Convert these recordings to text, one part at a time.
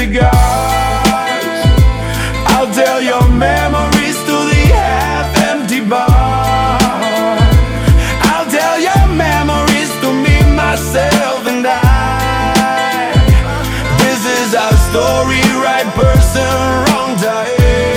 cigars. I'll tell your memories to the half-empty bar. I'll tell your memories to me, myself, and I. This is our story, right person, wrong time.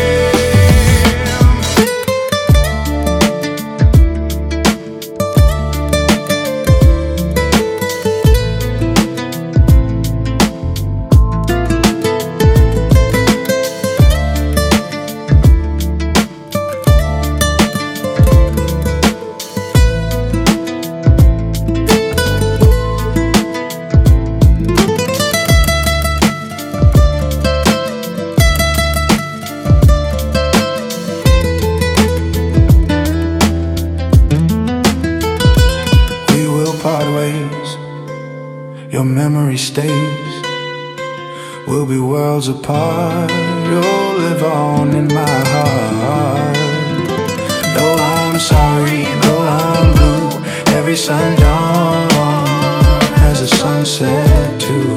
Part ways, your memory stays. We'll be worlds apart. You'll live on in my heart. Though I'm sorry, though I'm blue, every sundown has a sunset too.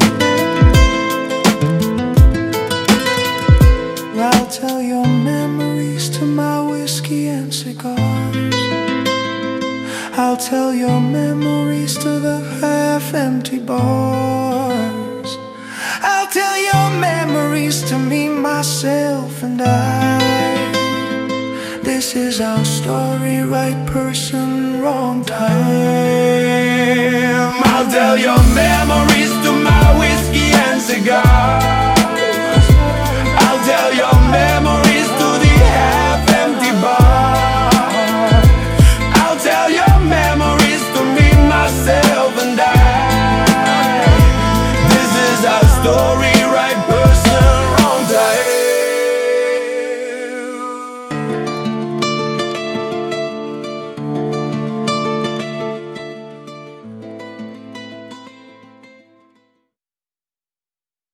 I'll tell your memories to my whiskey and cigars. I'll tell your memories to the half-empty bars. I'll tell your memories to me, myself, and I. This is our story, right person, wrong time. I'll tell your memories to my whiskey and cigars.